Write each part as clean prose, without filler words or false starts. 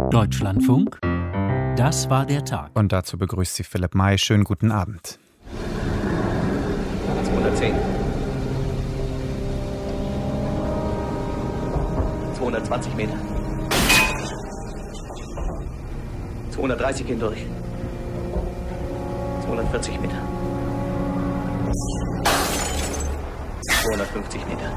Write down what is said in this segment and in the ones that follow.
Deutschlandfunk, das war der Tag. Und dazu begrüßt Sie Philipp May. Schönen guten Abend. 210. 220 Meter. 230 gehen durch. 240 Meter. 250 Meter.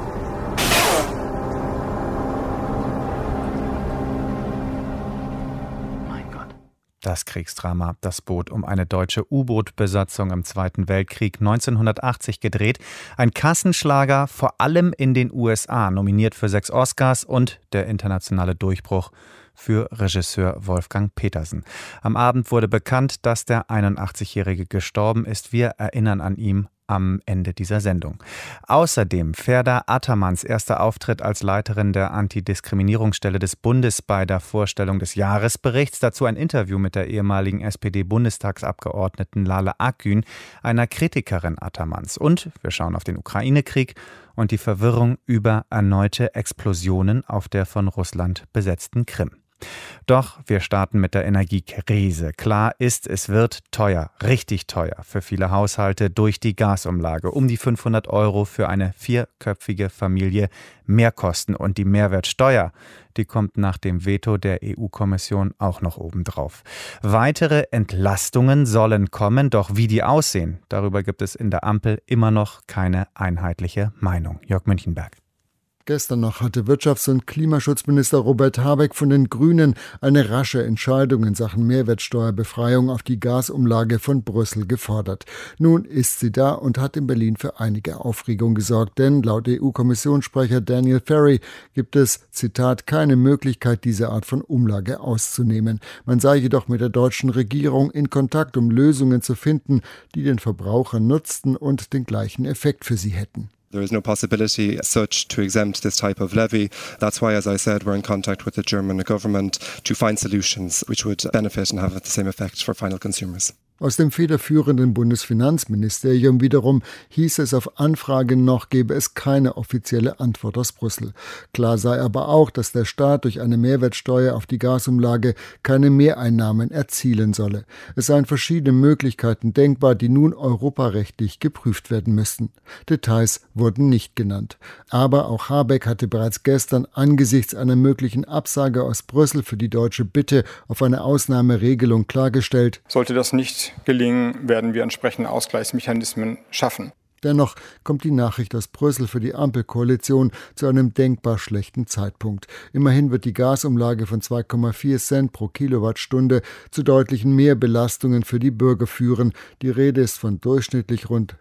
Das Kriegsdrama, das Boot um eine deutsche U-Boot-Besatzung im Zweiten Weltkrieg 1980 gedreht. Ein Kassenschlager, vor allem in den USA, nominiert für 6 Oscars und der internationale Durchbruch für Regisseur Wolfgang Petersen. Am Abend wurde bekannt, dass der 81-Jährige gestorben ist. Wir erinnern an ihn am Ende dieser Sendung. Außerdem Ferda Atamanns erster Auftritt als Leiterin der Antidiskriminierungsstelle des Bundes bei der Vorstellung des Jahresberichts. Dazu ein Interview mit der ehemaligen SPD-Bundestagsabgeordneten Lale Akgün, einer Kritikerin Atamanns. Und wir schauen auf den Ukraine-Krieg und die Verwirrung über erneute Explosionen auf der von Russland besetzten Krim. Doch wir starten mit der Energiekrise. Klar ist, es wird teuer, richtig teuer für viele Haushalte durch die Gasumlage. Um die 500 € für eine 4-köpfige Familie Mehrkosten. Und die Mehrwertsteuer, die kommt nach dem Veto der EU-Kommission auch noch obendrauf. Weitere Entlastungen sollen kommen, doch wie die aussehen, darüber gibt es in der Ampel immer noch keine einheitliche Meinung. Jörg Münchenberg. Gestern noch hatte Wirtschafts- und Klimaschutzminister Robert Habeck von den Grünen eine rasche Entscheidung in Sachen Mehrwertsteuerbefreiung auf die Gasumlage von Brüssel gefordert. Nun ist sie da und hat in Berlin für einige Aufregung gesorgt, denn laut EU-Kommissionssprecher Daniel Ferry gibt es, Zitat, keine Möglichkeit, diese Art von Umlage auszunehmen. Man sei jedoch mit der deutschen Regierung in Kontakt, um Lösungen zu finden, die den Verbrauchern nutzten und den gleichen Effekt für sie hätten. There is no possibility as such to exempt this type of levy. That's why, as I said, we're in contact with the German government to find solutions which would benefit and have the same effect for final consumers. Aus dem federführenden Bundesfinanzministerium wiederum hieß es auf Anfrage noch, gebe es keine offizielle Antwort aus Brüssel. Klar sei aber auch, dass der Staat durch eine Mehrwertsteuer auf die Gasumlage keine Mehreinnahmen erzielen solle. Es seien verschiedene Möglichkeiten denkbar, die nun europarechtlich geprüft werden müssten. Details wurden nicht genannt. Aber auch Habeck hatte bereits gestern angesichts einer möglichen Absage aus Brüssel für die deutsche Bitte auf eine Ausnahmeregelung klargestellt: Sollte das nicht gelingen, werden wir entsprechende Ausgleichsmechanismen schaffen. Dennoch kommt die Nachricht aus Brüssel für die Ampelkoalition zu einem denkbar schlechten Zeitpunkt. Immerhin wird die Gasumlage von 2,4 Cent pro Kilowattstunde zu deutlichen Mehrbelastungen für die Bürger führen. Die Rede ist von durchschnittlich rund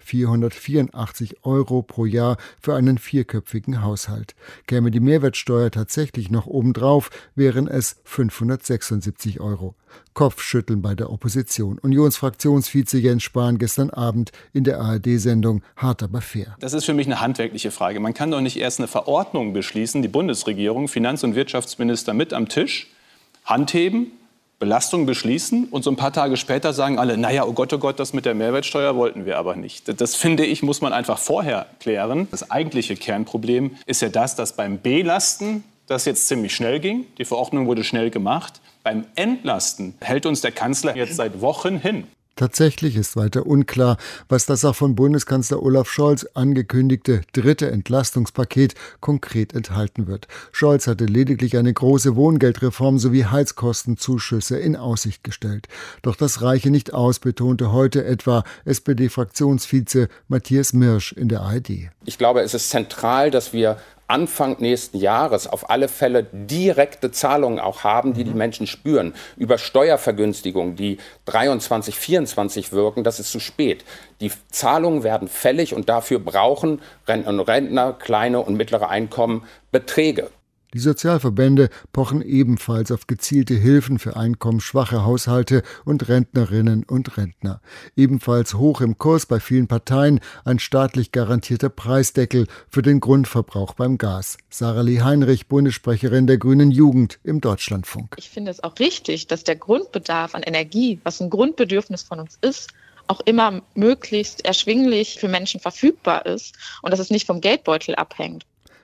484 € pro Jahr für einen 4-köpfigen Haushalt. Käme die Mehrwertsteuer tatsächlich noch obendrauf, wären es 576 €. Kopfschütteln bei der Opposition. Unionsfraktionsvize Jens Spahn gestern Abend in der ARD-Sendung Hart aber fair. Das ist für mich eine handwerkliche Frage. Man kann doch nicht erst eine Verordnung beschließen, die Bundesregierung, Finanz- und Wirtschaftsminister mit am Tisch, handheben, Belastung beschließen und so ein paar Tage später sagen alle, naja, oh Gott, das mit der Mehrwertsteuer wollten wir aber nicht. Das, finde ich, muss man einfach vorher klären. Das eigentliche Kernproblem ist ja das, dass beim Belasten das jetzt ziemlich schnell ging. Die Verordnung wurde schnell gemacht. Beim Entlasten hält uns der Kanzler jetzt seit Wochen hin. Tatsächlich ist weiter unklar, was das auch von Bundeskanzler Olaf Scholz angekündigte 3. Entlastungspaket konkret enthalten wird. Scholz hatte lediglich eine große Wohngeldreform sowie Heizkostenzuschüsse in Aussicht gestellt. Doch das reiche nicht aus, betonte heute etwa SPD-Fraktionsvize Matthias Mirsch in der ARD. Ich glaube, es ist zentral, dass wir Anfang nächsten Jahres auf alle Fälle direkte Zahlungen auch haben, die die Menschen spüren. Über Steuervergünstigungen, die 23, 24 wirken, das ist zu spät. Die Zahlungen werden fällig und dafür brauchen Rentner und Rentner, kleine und mittlere Einkommen Beträge. Die Sozialverbände pochen ebenfalls auf gezielte Hilfen für einkommensschwache Haushalte und Rentnerinnen und Rentner. Ebenfalls hoch im Kurs bei vielen Parteien ein staatlich garantierter Preisdeckel für den Grundverbrauch beim Gas. Sarah-Lee Heinrich, Bundessprecherin der Grünen Jugend im Deutschlandfunk. Ich finde es auch richtig, dass der Grundbedarf an Energie, was ein Grundbedürfnis von uns ist, auch immer möglichst erschwinglich für Menschen verfügbar ist und dass es nicht vom Geldbeutel abhängt.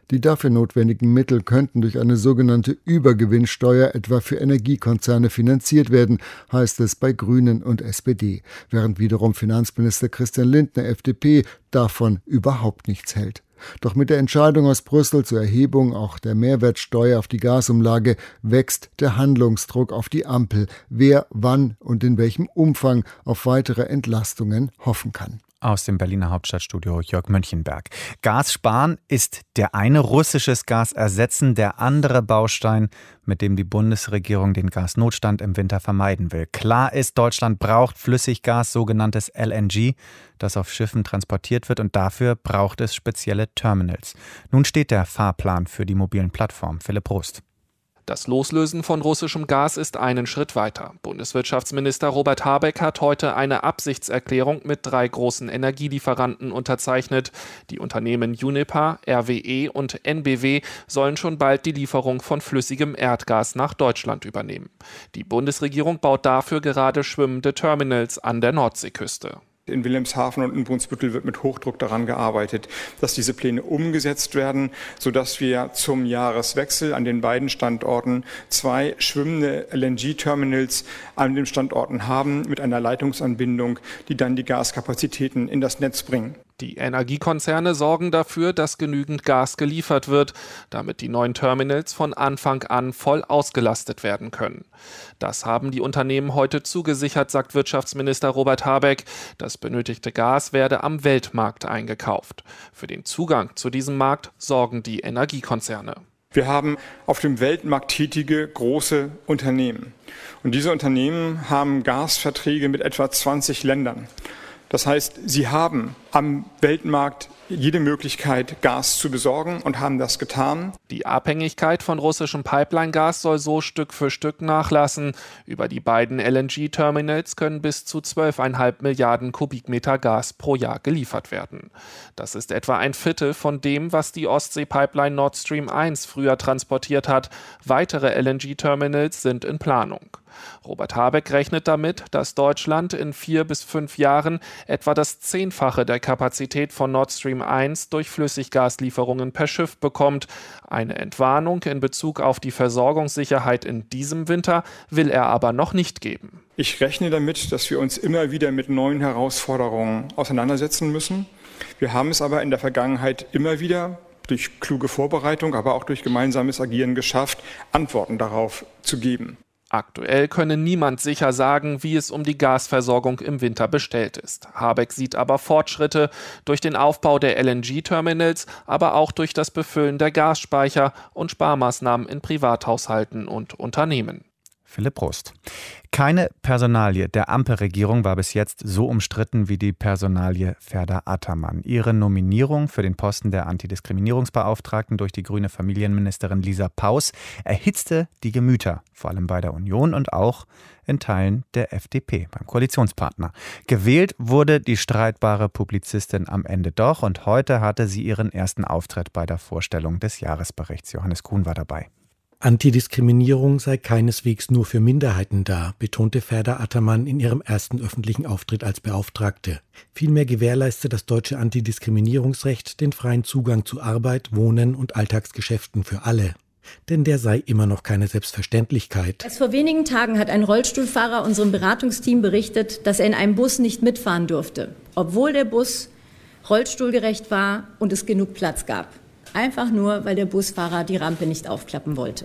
Die dafür notwendigen Mittel könnten durch eine sogenannte Übergewinnsteuer etwa für Energiekonzerne finanziert werden, heißt es bei Grünen und SPD, während wiederum Finanzminister Christian Lindner, FDP, davon überhaupt nichts hält. Doch mit der Entscheidung aus Brüssel zur Erhebung auch der Mehrwertsteuer auf die Gasumlage wächst der Handlungsdruck auf die Ampel, wer wann und in welchem Umfang auf weitere Entlastungen hoffen kann. Aus dem Berliner Hauptstadtstudio Jörg Mönchenberg. Gas sparen ist der eine, russisches Gas ersetzen der andere Baustein, mit dem die Bundesregierung den Gasnotstand im Winter vermeiden will. Klar ist, Deutschland braucht Flüssiggas, sogenanntes LNG, das auf Schiffen transportiert wird, und dafür braucht es spezielle Terminals. Nun steht der Fahrplan für die mobilen Plattformen. Philipp Prost. Das Loslösen von russischem Gas ist einen Schritt weiter. Bundeswirtschaftsminister Robert Habeck hat heute eine Absichtserklärung mit 3 großen Energielieferanten unterzeichnet. Die Unternehmen Uniper, RWE und NBW sollen schon bald die Lieferung von flüssigem Erdgas nach Deutschland übernehmen. Die Bundesregierung baut dafür gerade schwimmende Terminals an der Nordseeküste. In Wilhelmshaven und in Brunsbüttel wird mit Hochdruck daran gearbeitet, dass diese Pläne umgesetzt werden, sodass wir zum Jahreswechsel an den beiden Standorten 2 schwimmende LNG-Terminals an den Standorten haben, mit einer Leitungsanbindung, die dann die Gaskapazitäten in das Netz bringen. Die Energiekonzerne sorgen dafür, dass genügend Gas geliefert wird, damit die neuen Terminals von Anfang an voll ausgelastet werden können. Das haben die Unternehmen heute zugesichert, sagt Wirtschaftsminister Robert Habeck. Das benötigte Gas werde am Weltmarkt eingekauft. Für den Zugang zu diesem Markt sorgen die Energiekonzerne. Wir haben auf dem Weltmarkt tätige große Unternehmen. Und diese Unternehmen haben Gasverträge mit etwa 20 Ländern. Das heißt, sie haben am Weltmarkt jede Möglichkeit, Gas zu besorgen und haben das getan. Die Abhängigkeit von russischem Pipeline-Gas soll so Stück für Stück nachlassen. Über die beiden LNG-Terminals können bis zu 12,5 Milliarden Kubikmeter Gas pro Jahr geliefert werden. Das ist etwa ein Viertel von dem, was die Ostsee-Pipeline Nord Stream 1 früher transportiert hat. Weitere LNG-Terminals sind in Planung. Robert Habeck rechnet damit, dass Deutschland in 4 bis 5 Jahren etwa das 10-fache der Kapazität von Nord Stream 1 durch Flüssiggaslieferungen per Schiff bekommt. Eine Entwarnung in Bezug auf die Versorgungssicherheit in diesem Winter will er aber noch nicht geben. Ich rechne damit, dass wir uns immer wieder mit neuen Herausforderungen auseinandersetzen müssen. Wir haben es aber in der Vergangenheit immer wieder durch kluge Vorbereitung, aber auch durch gemeinsames Agieren geschafft, Antworten darauf zu geben. Aktuell könne niemand sicher sagen, wie es um die Gasversorgung im Winter bestellt ist. Habeck sieht aber Fortschritte durch den Aufbau der LNG-Terminals, aber auch durch das Befüllen der Gasspeicher und Sparmaßnahmen in Privathaushalten und Unternehmen. Philipp Prost. Keine Personalie der Ampelregierung war bis jetzt so umstritten wie die Personalie Ferda Ataman. Ihre Nominierung für den Posten der Antidiskriminierungsbeauftragten durch die grüne Familienministerin Lisa Paus erhitzte die Gemüter, vor allem bei der Union und auch in Teilen der FDP, beim Koalitionspartner. Gewählt wurde die streitbare Publizistin am Ende doch, und heute hatte sie ihren ersten Auftritt bei der Vorstellung des Jahresberichts. Johannes Kuhn war dabei. Antidiskriminierung sei keineswegs nur für Minderheiten da, betonte Ferda Ataman in ihrem ersten öffentlichen Auftritt als Beauftragte. Vielmehr gewährleiste das deutsche Antidiskriminierungsrecht den freien Zugang zu Arbeit, Wohnen und Alltagsgeschäften für alle. Denn der sei immer noch keine Selbstverständlichkeit. Erst vor wenigen Tagen hat ein Rollstuhlfahrer unserem Beratungsteam berichtet, dass er in einem Bus nicht mitfahren durfte, obwohl der Bus rollstuhlgerecht war und es genug Platz gab. Einfach nur, weil der Busfahrer die Rampe nicht aufklappen wollte.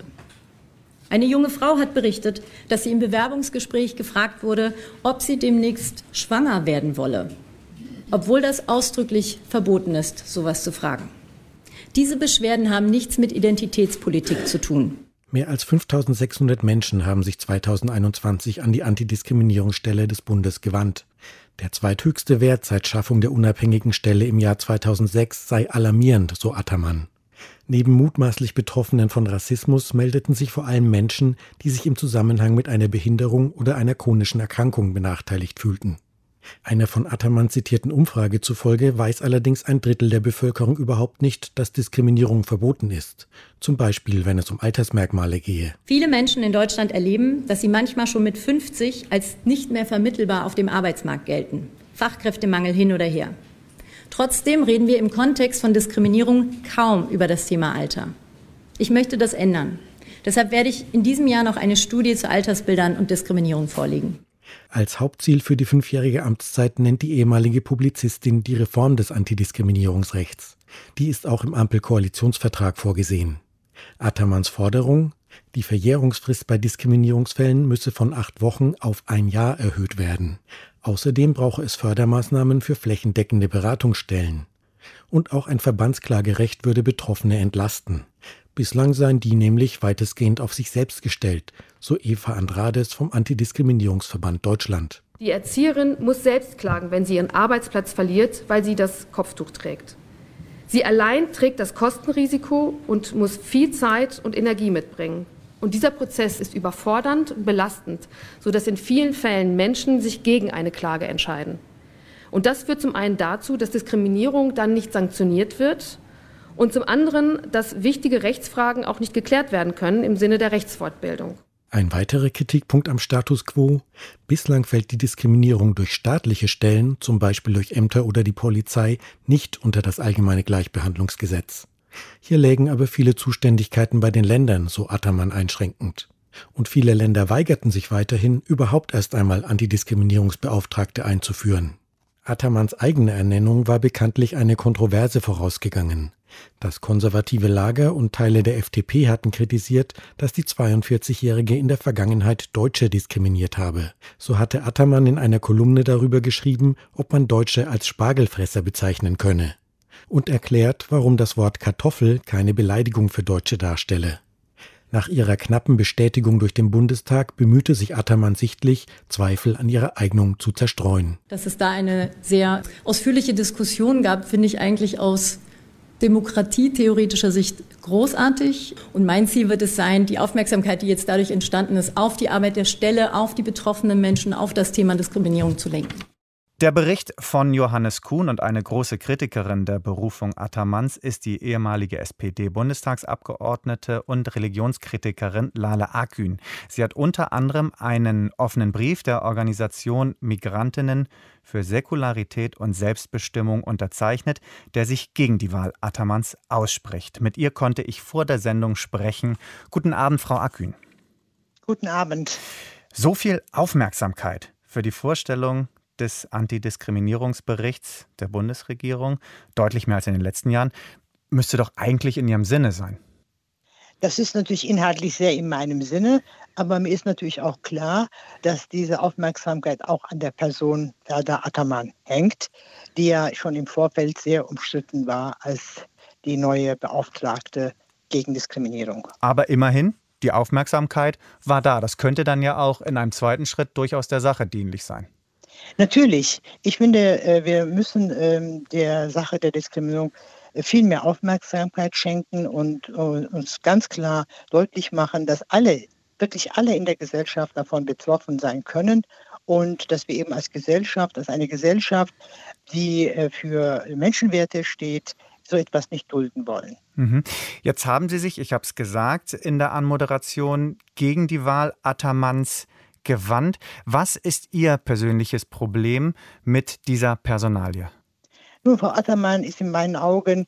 Eine junge Frau hat berichtet, dass sie im Bewerbungsgespräch gefragt wurde, ob sie demnächst schwanger werden wolle, obwohl das ausdrücklich verboten ist, sowas zu fragen. Diese Beschwerden haben nichts mit Identitätspolitik zu tun. Mehr als 5.600 Menschen haben sich 2021 an die Antidiskriminierungsstelle des Bundes gewandt. Der zweithöchste Wert seit Schaffung der unabhängigen Stelle im Jahr 2006 sei alarmierend, so Ataman. Neben mutmaßlich Betroffenen von Rassismus meldeten sich vor allem Menschen, die sich im Zusammenhang mit einer Behinderung oder einer chronischen Erkrankung benachteiligt fühlten. Einer von Ataman zitierten Umfrage zufolge weiß allerdings ein Drittel der Bevölkerung überhaupt nicht, dass Diskriminierung verboten ist. Zum Beispiel, wenn es um Altersmerkmale gehe. Viele Menschen in Deutschland erleben, dass sie manchmal schon mit 50 als nicht mehr vermittelbar auf dem Arbeitsmarkt gelten. Fachkräftemangel hin oder her. Trotzdem reden wir im Kontext von Diskriminierung kaum über das Thema Alter. Ich möchte das ändern. Deshalb werde ich in diesem Jahr noch eine Studie zu Altersbildern und Diskriminierung vorlegen. Als Hauptziel für die 5-jährige Amtszeit nennt die ehemalige Publizistin die Reform des Antidiskriminierungsrechts. Die ist auch im Ampel-Koalitionsvertrag vorgesehen. Atammans Forderung: Die Verjährungsfrist bei Diskriminierungsfällen müsse von 8 Wochen auf 1 Jahr erhöht werden. Außerdem brauche es Fördermaßnahmen für flächendeckende Beratungsstellen. Und auch ein Verbandsklagerecht würde Betroffene entlasten. Bislang seien die nämlich weitestgehend auf sich selbst gestellt, so Eva Andrades vom Antidiskriminierungsverband Deutschland. Die Erzieherin muss selbst klagen, wenn sie ihren Arbeitsplatz verliert, weil sie das Kopftuch trägt. Sie allein trägt das Kostenrisiko und muss viel Zeit und Energie mitbringen. Und dieser Prozess ist überfordernd und belastend, sodass in vielen Fällen Menschen sich gegen eine Klage entscheiden. Und das führt zum einen dazu, dass Diskriminierung dann nicht sanktioniert wird und zum anderen, dass wichtige Rechtsfragen auch nicht geklärt werden können im Sinne der Rechtsfortbildung. Ein weiterer Kritikpunkt am Status quo: Bislang fällt die Diskriminierung durch staatliche Stellen, zum Beispiel durch Ämter oder die Polizei, nicht unter das allgemeine Gleichbehandlungsgesetz. Hier lägen aber viele Zuständigkeiten bei den Ländern, so Ataman einschränkend. Und viele Länder weigerten sich weiterhin, überhaupt erst einmal Antidiskriminierungsbeauftragte einzuführen. Atamans eigene Ernennung war bekanntlich eine Kontroverse vorausgegangen. Das konservative Lager und Teile der FDP hatten kritisiert, dass die 42-Jährige in der Vergangenheit Deutsche diskriminiert habe. So hatte Ataman in einer Kolumne darüber geschrieben, ob man Deutsche als Spargelfresser bezeichnen könne. Und erklärt, warum das Wort Kartoffel keine Beleidigung für Deutsche darstelle. Nach ihrer knappen Bestätigung durch den Bundestag bemühte sich Ataman sichtlich, Zweifel an ihrer Eignung zu zerstreuen. Dass es da eine sehr ausführliche Diskussion gab, finde ich eigentlich aus demokratietheoretischer Sicht großartig. Und mein Ziel wird es sein, die Aufmerksamkeit, die jetzt dadurch entstanden ist, auf die Arbeit der Stelle, auf die betroffenen Menschen, auf das Thema Diskriminierung zu lenken. Der Bericht von Johannes Kuhn und eine große Kritikerin der Berufung Atamans ist die ehemalige SPD-Bundestagsabgeordnete und Religionskritikerin Lale Akgün. Sie hat unter anderem einen offenen Brief der Organisation Migrantinnen für Säkularität und Selbstbestimmung unterzeichnet, der sich gegen die Wahl Atamans ausspricht. Mit ihr konnte ich vor der Sendung sprechen. Guten Abend, Frau Akgün. Guten Abend. So viel Aufmerksamkeit für die Vorstellung des Antidiskriminierungsberichts der Bundesregierung, deutlich mehr als in den letzten Jahren, müsste doch eigentlich in Ihrem Sinne sein. Das ist natürlich inhaltlich sehr in meinem Sinne, aber mir ist natürlich auch klar, dass diese Aufmerksamkeit auch an der Person Ferda Ataman hängt, die ja schon im Vorfeld sehr umstritten war als die neue Beauftragte gegen Diskriminierung. Aber immerhin, die Aufmerksamkeit war da. Das könnte dann ja auch in einem zweiten Schritt durchaus der Sache dienlich sein. Natürlich. Ich finde, wir müssen der Sache der Diskriminierung viel mehr Aufmerksamkeit schenken und uns ganz klar deutlich machen, dass wirklich alle in der Gesellschaft davon betroffen sein können und dass wir eben als eine Gesellschaft, die für Menschenwerte steht, so etwas nicht dulden wollen. Jetzt haben Sie sich, ich habe es gesagt, in der Anmoderation gegen die Wahl Atamans gewandt. Was ist Ihr persönliches Problem mit dieser Personalie? Nun, Frau Ataman ist in meinen Augen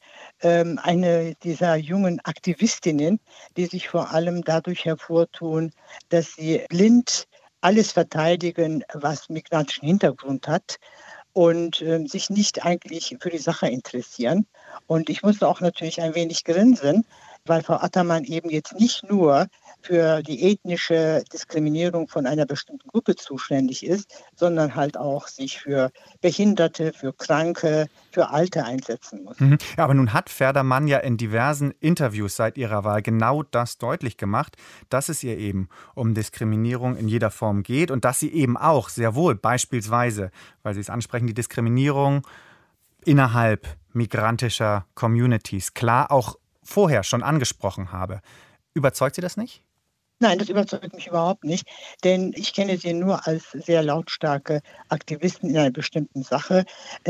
eine dieser jungen Aktivistinnen, die sich vor allem dadurch hervortun, dass sie blind alles verteidigen, was migrantischen Hintergrund hat und sich nicht eigentlich für die Sache interessieren. Und ich musste auch natürlich ein wenig grinsen, weil Frau Ataman eben jetzt nicht nur für die ethnische Diskriminierung von einer bestimmten Gruppe zuständig ist, sondern halt auch sich für Behinderte, für Kranke, für Alte einsetzen muss. Ja, aber nun hat Ferda Mann ja in diversen Interviews seit ihrer Wahl genau das deutlich gemacht, dass es ihr eben um Diskriminierung in jeder Form geht und dass sie eben auch sehr wohl beispielsweise, weil Sie es ansprechen, die Diskriminierung innerhalb migrantischer Communities klar auch vorher schon angesprochen habe. Überzeugt Sie das nicht? Nein, das überzeugt mich überhaupt nicht, denn ich kenne sie nur als sehr lautstarke Aktivisten in einer bestimmten Sache.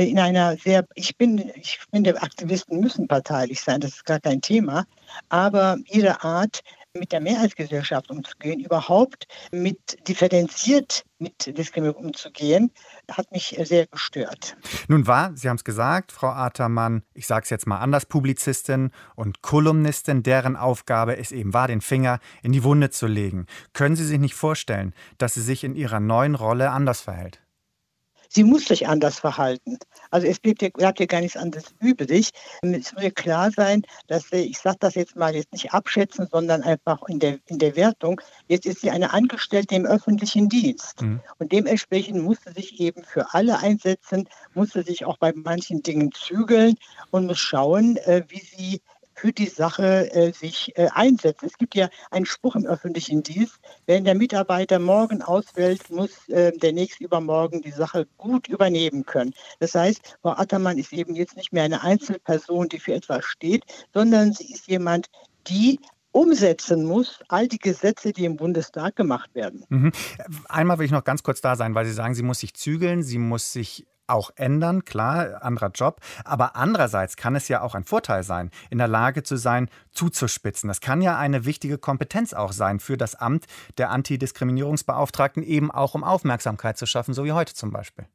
Ich finde, Aktivisten müssen parteilich sein, das ist gar kein Thema, aber ihre Art mit der Mehrheitsgesellschaft umzugehen, überhaupt differenziert mit Diskriminierung umzugehen, hat mich sehr gestört. Nun war, Sie haben es gesagt, Frau Atermann, ich sage es jetzt mal anders, Publizistin und Kolumnistin, deren Aufgabe es eben war, den Finger in die Wunde zu legen. Können Sie sich nicht vorstellen, dass sie sich in ihrer neuen Rolle anders verhält? Sie muss sich anders verhalten. Also es bleibt ja gar nichts anderes übrig. Es muss ja klar sein, dass ich sage das jetzt mal jetzt nicht abschätzen, sondern einfach in der Wertung. Jetzt ist sie eine Angestellte im öffentlichen Dienst. Und dementsprechend muss sie sich eben für alle einsetzen, muss sie sich auch bei manchen Dingen zügeln und muss schauen, wie sie für die Sache sich einsetzt. Es gibt ja einen Spruch im öffentlichen Dienst, wenn der Mitarbeiter morgen ausfällt, muss der nächste übermorgen die Sache gut übernehmen können. Das heißt, Frau Atermann ist eben jetzt nicht mehr eine Einzelperson, die für etwas steht, sondern sie ist jemand, die umsetzen muss, all die Gesetze, die im Bundestag gemacht werden. Einmal will ich noch ganz kurz da sein, weil Sie sagen, sie muss sich zügeln, sie muss sich auch ändern, klar, anderer Job. Aber andererseits kann es ja auch ein Vorteil sein, in der Lage zu sein, zuzuspitzen. Das kann ja eine wichtige Kompetenz auch sein für das Amt der Antidiskriminierungsbeauftragten, eben auch um Aufmerksamkeit zu schaffen, so wie heute zum Beispiel.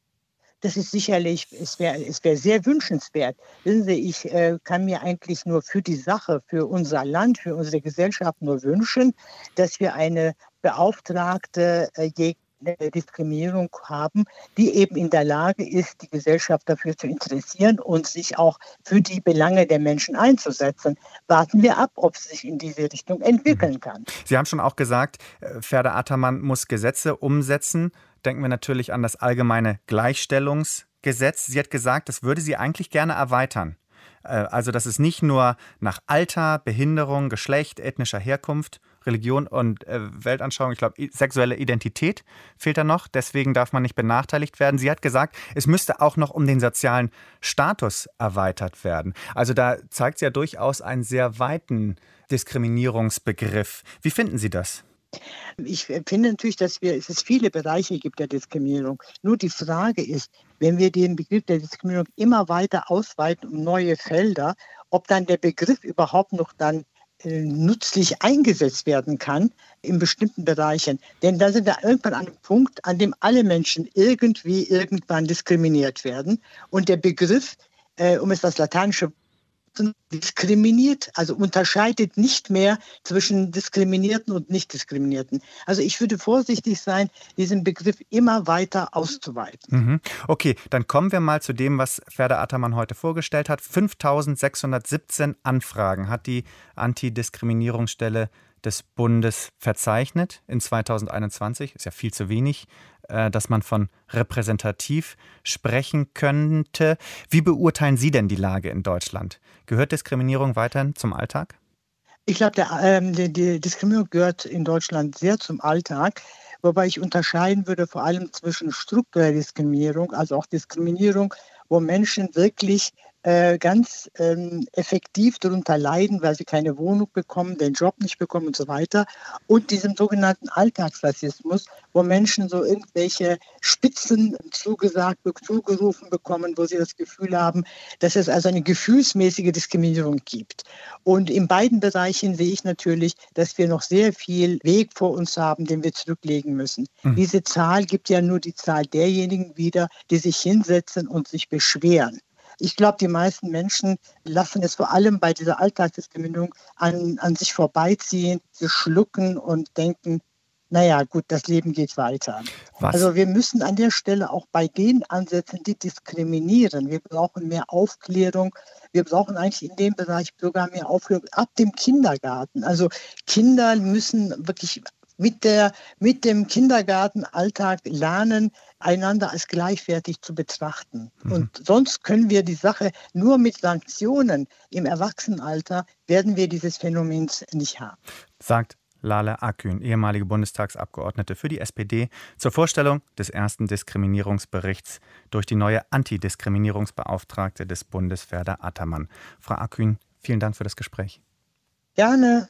Das ist sicherlich, es wäre sehr wünschenswert. Wissen Sie, ich kann mir eigentlich nur für die Sache, für unser Land, für unsere Gesellschaft nur wünschen, dass wir eine Beauftragte Diskriminierung haben, die eben in der Lage ist, die Gesellschaft dafür zu interessieren und sich auch für die Belange der Menschen einzusetzen. Warten wir ab, ob es sich in diese Richtung entwickeln kann. Sie haben schon auch gesagt, Ferda Atermann muss Gesetze umsetzen. Denken wir natürlich an das allgemeine Gleichstellungsgesetz. Sie hat gesagt, das würde sie eigentlich gerne erweitern. Also, dass es nicht nur nach Alter, Behinderung, Geschlecht, ethnischer Herkunft, Religion und Weltanschauung, ich glaube, sexuelle Identität fehlt da noch. Deswegen darf man nicht benachteiligt werden. Sie hat gesagt, es müsste auch noch um den sozialen Status erweitert werden. Also da zeigt sie ja durchaus einen sehr weiten Diskriminierungsbegriff. Wie finden Sie das? Ich finde natürlich, dass es viele Bereiche gibt der Diskriminierung. Nur die Frage ist, wenn wir den Begriff der Diskriminierung immer weiter ausweiten um neue Felder, ob dann der Begriff überhaupt noch dann nützlich eingesetzt werden kann in bestimmten Bereichen. Denn da sind wir irgendwann an einem Punkt, an dem alle Menschen irgendwann diskriminiert werden. Und der Begriff, um es das lateinische diskriminiert, also unterscheidet nicht mehr zwischen Diskriminierten und Nicht-Diskriminierten. Also ich würde vorsichtig sein, diesen Begriff immer weiter auszuweiten. Okay, dann kommen wir mal zu dem, was Ferda Atermann heute vorgestellt hat. 5.617 Anfragen hat die Antidiskriminierungsstelle des Bundes verzeichnet in 2021. Ist ja viel zu wenig, dass man von repräsentativ sprechen könnte. Wie beurteilen Sie denn die Lage in Deutschland? Gehört Diskriminierung weiterhin zum Alltag? Ich glaube, die Diskriminierung gehört in Deutschland sehr zum Alltag, wobei ich unterscheiden würde vor allem zwischen struktureller Diskriminierung, also auch Diskriminierung, wo Menschen wirklich ganz effektiv darunter leiden, weil sie keine Wohnung bekommen, den Job nicht bekommen und so weiter. Und diesem sogenannten Alltagsrassismus, wo Menschen so irgendwelche Spitzen zugerufen bekommen, wo sie das Gefühl haben, dass es also eine gefühlsmäßige Diskriminierung gibt. Und in beiden Bereichen sehe ich natürlich, dass wir noch sehr viel Weg vor uns haben, den wir zurücklegen müssen. Diese Zahl gibt ja nur die Zahl derjenigen wieder, die sich hinsetzen und sich beschweren. Ich glaube, die meisten Menschen lassen es vor allem bei dieser Alltagsdiskriminierung an sich vorbeiziehen, sie schlucken und denken, naja gut, das Leben geht weiter. Also wir müssen an der Stelle auch bei denen ansetzen, die diskriminieren. Wir brauchen mehr Aufklärung. Wir brauchen eigentlich in dem Bereich sogar mehr Aufklärung ab dem Kindergarten. Also Kinder müssen wirklich mit dem Kindergartenalltag lernen, einander als gleichwertig zu betrachten. Und sonst können wir die Sache nur mit Sanktionen im Erwachsenenalter, werden wir dieses Phänomens nicht haben. Sagt Lale Akgün, ehemalige Bundestagsabgeordnete für die SPD, zur Vorstellung des ersten Diskriminierungsberichts durch die neue Antidiskriminierungsbeauftragte des Bundes, Ferda Atermann. Frau Akgün, vielen Dank für das Gespräch. Gerne.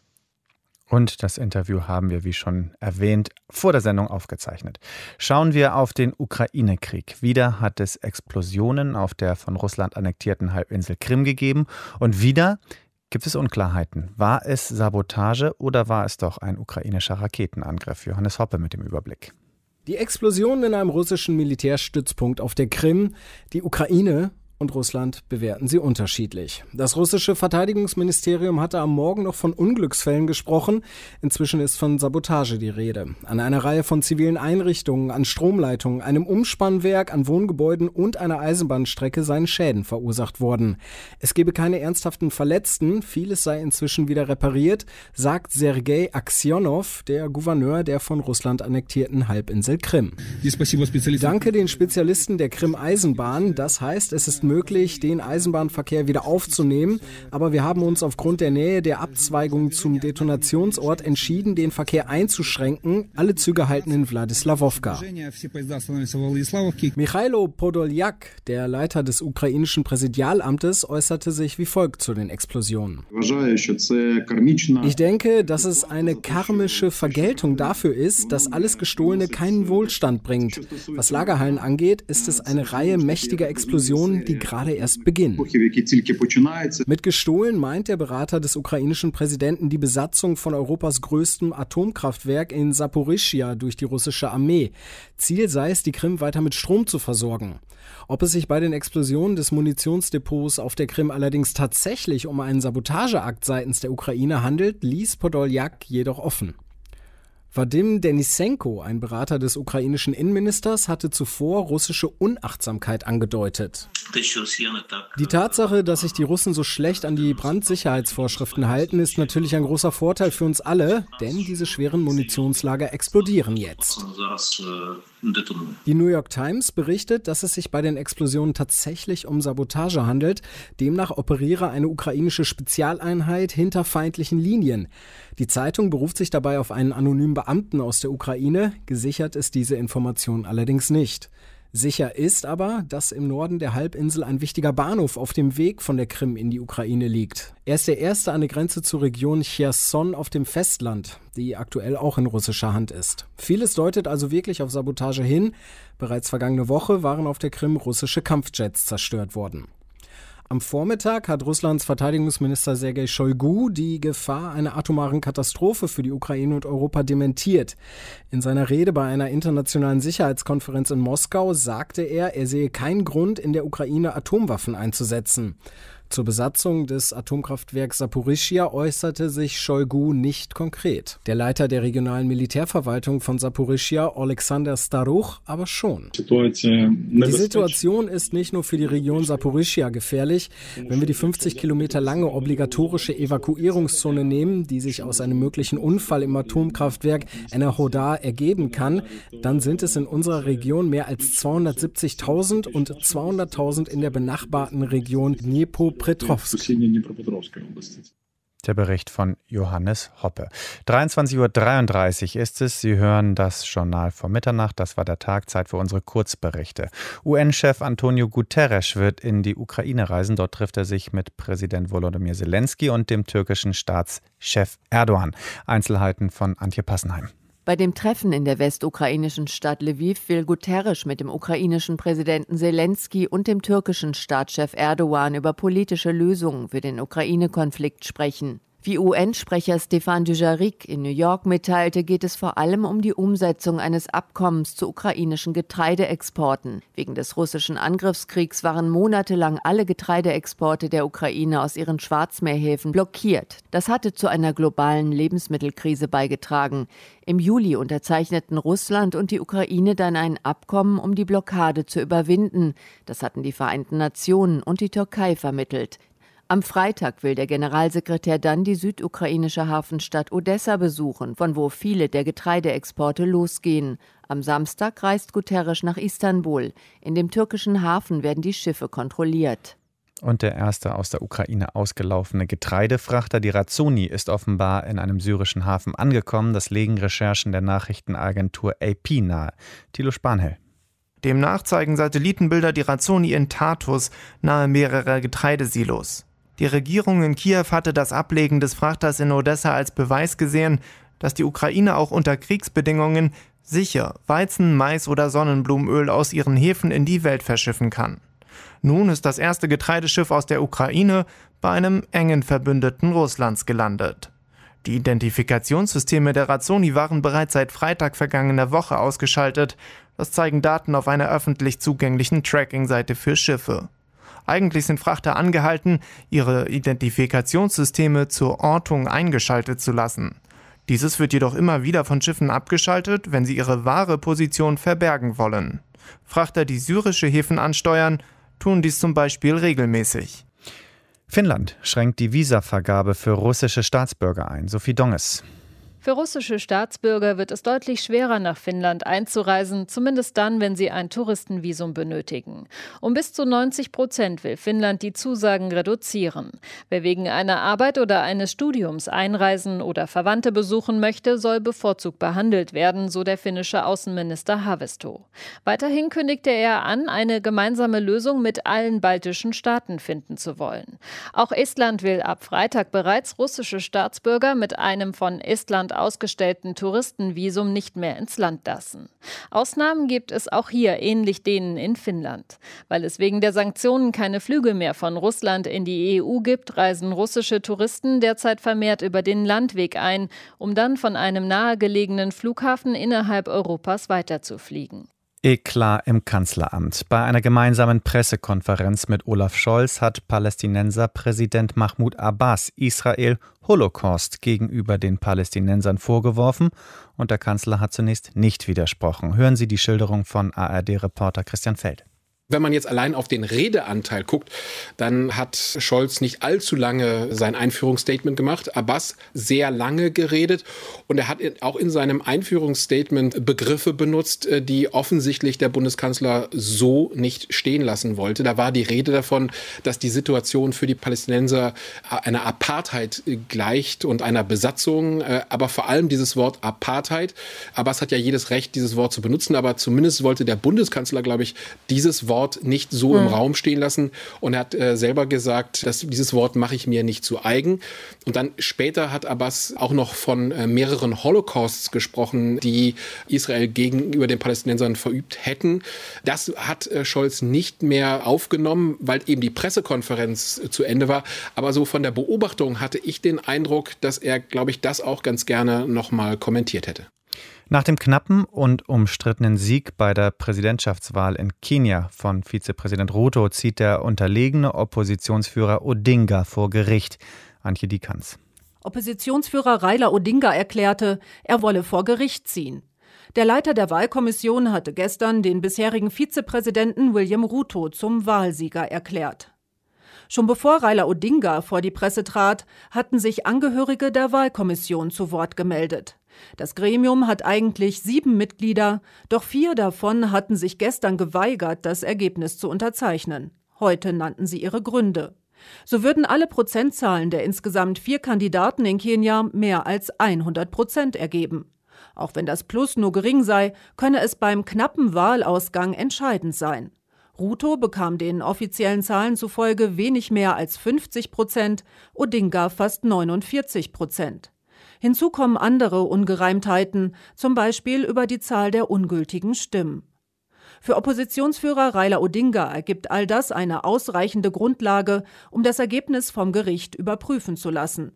Und das Interview haben wir, wie schon erwähnt, vor der Sendung aufgezeichnet. Schauen wir auf den Ukraine-Krieg. Wieder hat es Explosionen auf der von Russland annektierten Halbinsel Krim gegeben. Und wieder Gibt es Unklarheiten? War es Sabotage oder war es doch ein ukrainischer Raketenangriff? Johannes Hoppe mit dem Überblick. Die Explosion in einem russischen Militärstützpunkt auf der Krim, die Ukraine und Russland bewerten sie unterschiedlich. Das russische Verteidigungsministerium hatte am Morgen noch von Unglücksfällen gesprochen. Inzwischen ist von Sabotage die Rede. An einer Reihe von zivilen Einrichtungen, an Stromleitungen, einem Umspannwerk, an Wohngebäuden und einer Eisenbahnstrecke seien Schäden verursacht worden. Es gebe keine ernsthaften Verletzten, vieles sei inzwischen wieder repariert, sagt Sergei Aksionow, der Gouverneur der von Russland annektierten Halbinsel Krim. Danke den Spezialisten der Krim-Eisenbahn, das heißt, es ist möglich, den Eisenbahnverkehr wieder aufzunehmen, aber wir haben uns aufgrund der Nähe der Abzweigung zum Detonationsort entschieden, den Verkehr einzuschränken. Alle Züge halten in Władysławówka. Michailo Podoljak, der Leiter des ukrainischen Präsidialamtes, äußerte sich wie folgt zu den Explosionen. Ich denke, dass es eine karmische Vergeltung dafür ist, dass alles Gestohlene keinen Wohlstand bringt. Was Lagerhallen angeht, ist es eine Reihe mächtiger Explosionen, die gerade erst beginnen. Mit gestohlen meint der Berater des ukrainischen Präsidenten die Besatzung von Europas größtem Atomkraftwerk in Saporischschja durch die russische Armee. Ziel sei es, die Krim weiter mit Strom zu versorgen. Ob es sich bei den Explosionen des Munitionsdepots auf der Krim allerdings tatsächlich um einen Sabotageakt seitens der Ukraine handelt, ließ Podoljak jedoch offen. Wadim Denisenko, ein Berater des ukrainischen Innenministers, hatte zuvor russische Unachtsamkeit angedeutet. Die Tatsache, dass sich die Russen so schlecht an die Brandsicherheitsvorschriften halten, ist natürlich ein großer Vorteil für uns alle, denn diese schweren Munitionslager explodieren jetzt. Die New York Times berichtet, dass es sich bei den Explosionen tatsächlich um Sabotage handelt. Demnach operiere eine ukrainische Spezialeinheit hinter feindlichen Linien. Die Zeitung beruft sich dabei auf einen anonymen Beamten aus der Ukraine. Gesichert ist diese Information allerdings nicht. Sicher ist aber, dass im Norden der Halbinsel ein wichticher Bahnhof auf dem Weg von der Krim in die Ukraine liegt. Er ist der erste an der Grenze zur Region Cherson auf dem Festland, die aktuell auch in russischer Hand ist. Vieles deutet also wirklich auf Sabotage hin. Bereits vergangene Woche waren auf der Krim russische Kampfjets zerstört worden. Am Vormittag hat Russlands Verteidigungsminister Sergei Shoigu die Gefahr einer atomaren Katastrophe für die Ukraine und Europa dementiert. In seiner Rede bei einer internationalen Sicherheitskonferenz in Moskau sagte er, er sehe keinen Grund, in der Ukraine Atomwaffen einzusetzen. Zur Besatzung des Atomkraftwerks Saporischschja äußerte sich Shoigu nicht konkret. Der Leiter der regionalen Militärverwaltung von Saporischschja, Alexander Staruch, aber schon. Die Situation ist nicht nur für die Region Saporischschja gefährlich. Wenn wir die 50 Kilometer lange obligatorische Evakuierungszone nehmen, die sich aus einem möglichen Unfall im Atomkraftwerk Enerhodar ergeben kann, dann sind es in unserer Region mehr als 270.000 und 200.000 in der benachbarten Region Dnipropetrovsk. Der Bericht von Johannes Hoppe. 23:33 Uhr ist es. Sie hören das Journal vor Mitternacht. Das war der Tag. Zeit für unsere Kurzberichte. UN-Chef Antonio Guterres wird in die Ukraine reisen. Dort trifft er sich mit Präsident Volodymyr Zelensky und dem türkischen Staatschef Erdogan. Einzelheiten von Antje Passenheim. Bei dem Treffen in der westukrainischen Stadt Lviv will Guterres mit dem ukrainischen Präsidenten Zelensky und dem türkischen Staatschef Erdogan über politische Lösungen für den Ukraine-Konflikt sprechen. Wie UN-Sprecher Stefan Dujarric in New York mitteilte, geht es vor allem um die Umsetzung eines Abkommens zu ukrainischen Getreideexporten. Wegen des russischen Angriffskriegs waren monatelang alle Getreideexporte der Ukraine aus ihren Schwarzmeerhäfen blockiert. Das hatte zu einer globalen Lebensmittelkrise beigetragen. Im Juli unterzeichneten Russland und die Ukraine dann ein Abkommen, um die Blockade zu überwinden. Das hatten die Vereinten Nationen und die Türkei vermittelt. Am Freitag will der Generalsekretär dann die südukrainische Hafenstadt Odessa besuchen, von wo viele der Getreideexporte losgehen. Am Samstag reist Guterres nach Istanbul. In dem türkischen Hafen werden die Schiffe kontrolliert. Und der erste aus der Ukraine ausgelaufene Getreidefrachter, die Razoni, ist offenbar in einem syrischen Hafen angekommen. Das legen Recherchen der Nachrichtenagentur AP nahe. Thilo Spanhel. Demnach zeigen Satellitenbilder die Razoni in Tartus nahe mehrerer Getreidesilos. Die Regierung in Kiew hatte das Ablegen des Frachters in Odessa als Beweis gesehen, dass die Ukraine auch unter Kriegsbedingungen sicher Weizen, Mais oder Sonnenblumenöl aus ihren Häfen in die Welt verschiffen kann. Nun ist das erste Getreideschiff aus der Ukraine bei einem engen Verbündeten Russlands gelandet. Die Identifikationssysteme der Razzoni waren bereits seit Freitag vergangener Woche ausgeschaltet. Das zeigen Daten auf einer öffentlich zugänglichen Tracking-Seite für Schiffe. Eigentlich sind Frachter angehalten, ihre Identifikationssysteme zur Ortung eingeschaltet zu lassen. Dieses wird jedoch immer wieder von Schiffen abgeschaltet, wenn sie ihre wahre Position verbergen wollen. Frachter, die syrische Häfen ansteuern, tun dies zum Beispiel regelmäßig. Finnland schränkt die Visavergabe für russische Staatsbürger ein. Sophie Donges. Für russische Staatsbürger wird es deutlich schwerer, nach Finnland einzureisen, zumindest dann, wenn sie ein Touristenvisum benötigen. Um bis zu 90% will Finnland die Zusagen reduzieren. Wer wegen einer Arbeit oder eines Studiums einreisen oder Verwandte besuchen möchte, soll bevorzugt behandelt werden, so der finnische Außenminister Haavisto. Weiterhin kündigte er an, eine gemeinsame Lösung mit allen baltischen Staaten finden zu wollen. Auch Estland will ab Freitag bereits russische Staatsbürger mit einem von Estland ausgestellten Touristenvisum nicht mehr ins Land lassen. Ausnahmen gibt es auch hier, ähnlich denen in Finnland. Weil es wegen der Sanktionen keine Flüge mehr von Russland in die EU gibt, reisen russische Touristen derzeit vermehrt über den Landweg ein, um dann von einem nahegelegenen Flughafen innerhalb Europas weiterzufliegen. Eklat im Kanzleramt. Bei einer gemeinsamen Pressekonferenz mit Olaf Scholz hat Palästinenser-Präsident Mahmoud Abbas Israel Holocaust gegenüber den Palästinensern vorgeworfen und der Kanzler hat zunächst nicht widersprochen. Hören Sie die Schilderung von ARD-Reporter Christian Feld. Wenn man jetzt allein auf den Redeanteil guckt, dann hat Scholz nicht allzu lange sein Einführungsstatement gemacht. Abbas sehr lange geredet und er hat auch in seinem Einführungsstatement Begriffe benutzt, die offensichtlich der Bundeskanzler so nicht stehen lassen wollte. Da war die Rede davon, dass die Situation für die Palästinenser einer Apartheid gleicht und einer Besatzung, aber vor allem dieses Wort Apartheid. Abbas hat ja jedes Recht, dieses Wort zu benutzen, aber zumindest wollte der Bundeskanzler, glaube ich, dieses Wort nicht so im Raum stehen lassen und er hat selber gesagt, dass dieses Wort mache ich mir nicht zu eigen. Und dann später hat Abbas auch noch von mehreren Holocausts gesprochen, die Israel gegenüber den Palästinensern verübt hätten. Das hat Scholz nicht mehr aufgenommen, weil eben die Pressekonferenz zu Ende war. Aber so von der Beobachtung hatte ich den Eindruck, dass er, glaube ich, das auch ganz gerne noch mal kommentiert hätte. Nach dem knappen und umstrittenen Sieg bei der Präsidentschaftswahl in Kenia von Vizepräsident Ruto zieht der unterlegene Oppositionsführer Odinga vor Gericht. Antje Diekanz. Oppositionsführer Raila Odinga erklärte, er wolle vor Gericht ziehen. Der Leiter der Wahlkommission hatte gestern den bisherigen Vizepräsidenten William Ruto zum Wahlsieger erklärt. Schon bevor Raila Odinga vor die Presse trat, hatten sich Angehörige der Wahlkommission zu Wort gemeldet. Das Gremium hat eigentlich 7 Mitglieder, doch 4 davon hatten sich gestern geweigert, das Ergebnis zu unterzeichnen. Heute nannten sie ihre Gründe. So würden alle Prozentzahlen der insgesamt 4 Kandidaten in Kenia mehr als 100% ergeben. Auch wenn das Plus nur gering sei, könne es beim knappen Wahlausgang entscheidend sein. Ruto bekam den offiziellen Zahlen zufolge wenig mehr als 50%, Odinga fast 49%. Hinzu kommen andere Ungereimtheiten, zum Beispiel über die Zahl der ungültigen Stimmen. Für Oppositionsführer Raila Odinga ergibt all das eine ausreichende Grundlage, um das Ergebnis vom Gericht überprüfen zu lassen.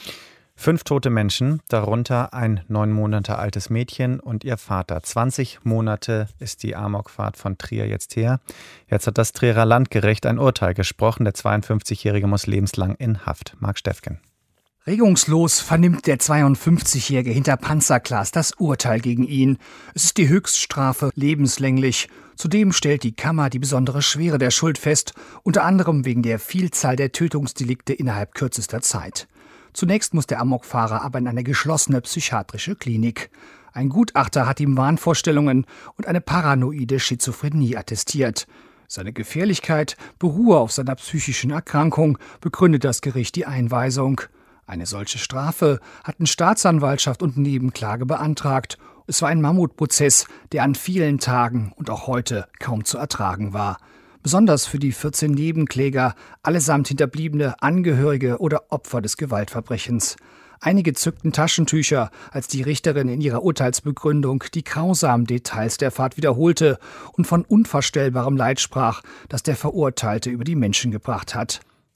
5 tote Menschen, darunter ein 9 Monate altes Mädchen und ihr Vater. 20 Monate ist die Amokfahrt von Trier jetzt her. Jetzt hat das Trierer Landgericht ein Urteil gesprochen. Der 52-Jährige muss lebenslang in Haft. Marc Steffken. Regungslos vernimmt der 52-Jährige hinter Panzerglas das Urteil gegen ihn. Es ist die Höchststrafe, lebenslänglich. Zudem stellt die Kammer die besondere Schwere der Schuld fest, unter anderem wegen der Vielzahl der Tötungsdelikte innerhalb kürzester Zeit. Zunächst muss der Amokfahrer aber in eine geschlossene psychiatrische Klinik. Ein Gutachter hat ihm Wahnvorstellungen und eine paranoide Schizophrenie attestiert. Seine Gefährlichkeit beruhe auf seiner psychischen Erkrankung, begründet das Gericht die Einweisung. Eine solche Strafe hatten Staatsanwaltschaft und Nebenklage beantragt. Es war ein Mammutprozess, der an vielen Tagen und auch heute kaum zu ertragen war. Besonders für die 14 Nebenkläger, allesamt Hinterbliebene, Angehörige oder Opfer des Gewaltverbrechens. Einige zückten Taschentücher, als die Richterin in ihrer Urteilsbegründung die grausamen Details der Fahrt wiederholte und von unvorstellbarem Leid sprach, das der Verurteilte über die Menschen gebracht hat.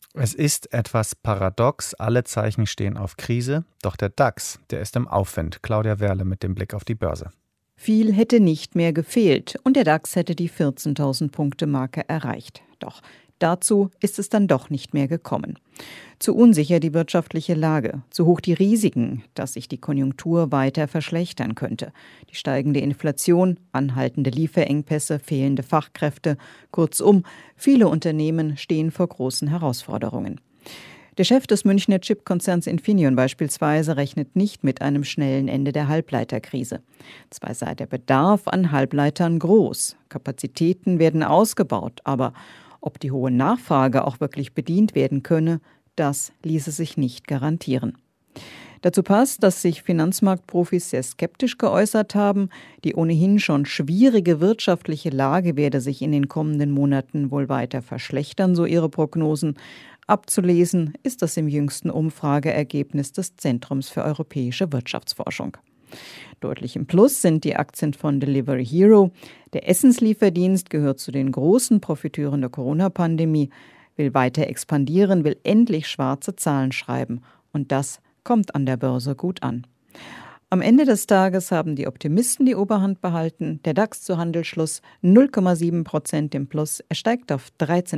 Es ist etwas paradox, alle Zeichen stehen auf Krise, doch der DAX, der ist im Aufwind. Claudia Werle mit dem Blick auf die Börse. Viel hätte nicht mehr gefehlt und der DAX hätte die 14.000-Punkte-Marke erreicht. Doch dazu ist es dann doch nicht mehr gekommen. Zu unsicher die wirtschaftliche Lage, zu hoch die Risiken, dass sich die Konjunktur weiter verschlechtern könnte. Die steigende Inflation, anhaltende Lieferengpässe, fehlende Fachkräfte. Kurzum, viele Unternehmen stehen vor großen Herausforderungen. Der Chef des Münchner Chipkonzerns Infineon beispielsweise rechnet nicht mit einem schnellen Ende der Halbleiterkrise. Zwar sei der Bedarf an Halbleitern groß, Kapazitäten werden ausgebaut, aber ob die hohe Nachfrage auch wirklich bedient werden könne, das ließe sich nicht garantieren. Dazu passt, dass sich Finanzmarktprofis sehr skeptisch geäußert haben. Die ohnehin schon schwierige wirtschaftliche Lage werde sich in den kommenden Monaten wohl weiter verschlechtern, so ihre Prognosen. Abzulesen ist das im jüngsten Umfrageergebnis des Zentrums für europäische Wirtschaftsforschung. Deutlich im Plus sind die Aktien von Delivery Hero. Der Essenslieferdienst gehört zu den großen Profiteuren der Corona-Pandemie, will weiter expandieren, will endlich schwarze Zahlen schreiben. Und das kommt an der Börse gut an. Am Ende des Tages haben die Optimisten die Oberhand behalten. Der DAX zu Handelsschluss 0,7% im Plus. Er steigt auf